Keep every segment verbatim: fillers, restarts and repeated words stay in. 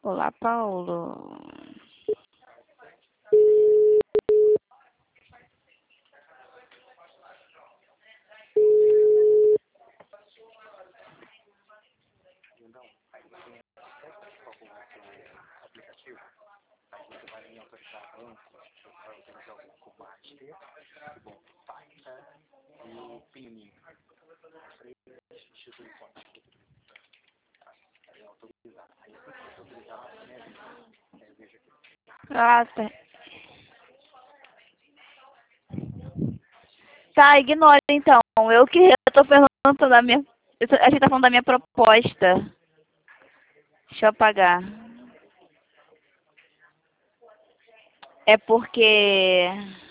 Olá, Paulo. Aplicativo, aí você vai em autorizar banco, vai autorizar o master, bom, pasta e o PIN. Três instituições. Aí autorizar. Aí você autorizar, né? Eu vejo aqui. Ah, tá. Tá, ignora então. Eu que eu tô perguntando da minha. eu tô- A gente tá falando da minha proposta. Deixa eu apagar. É porque.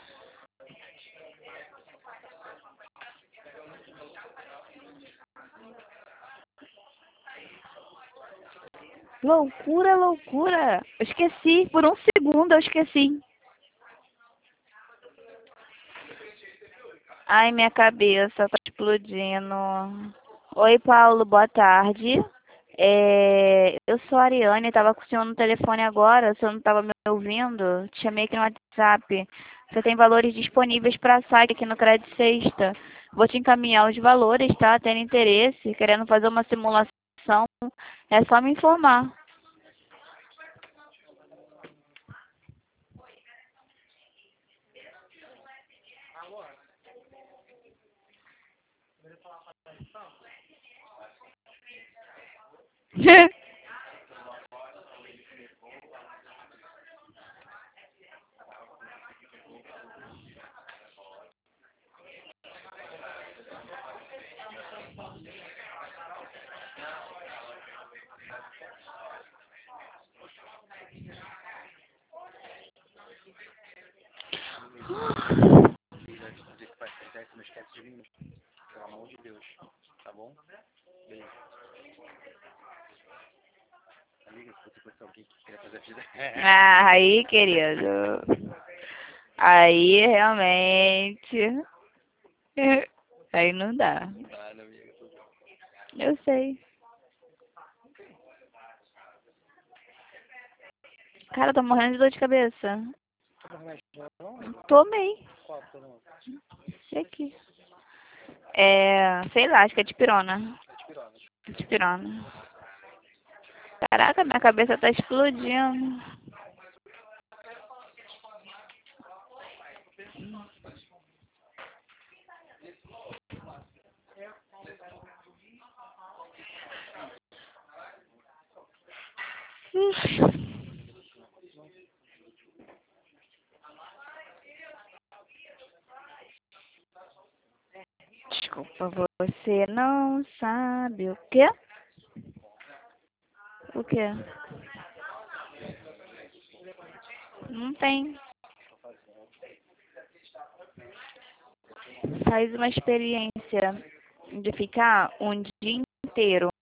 Loucura, loucura. Eu esqueci. Por um segundo eu esqueci. Ai, minha cabeça tá explodindo. Oi, Paulo, boa tarde. É, eu sou a Ariane, estava com o senhor no telefone agora, o senhor não estava me ouvindo? Te chamei aqui no WhatsApp. Você tem valores disponíveis para saque aqui no Crédito Sexta. Vou te encaminhar os valores, tá? Tendo interesse, querendo fazer uma simulação, é só me informar. Dizer que vai fazer, não esquece de mim, pelo amor de Deus, tá bom? Beijo. Amiga, se você fosse alguém que queria fazer a vida. Ah, aí, querido. Aí, realmente. Aí não dá. Ah, não, amiga, tudo bom. Eu sei. Cara, eu tô morrendo de dor de cabeça. Tá mais não? Tomei. Qual tá não? Esse aqui. É, sei lá, acho que é de pirona. É de pirona. De pirona. Caraca, minha cabeça tá explodindo. Desculpa, você não sabe o quê? O quê? Não tem. Faz uma experiência de ficar um dia inteiro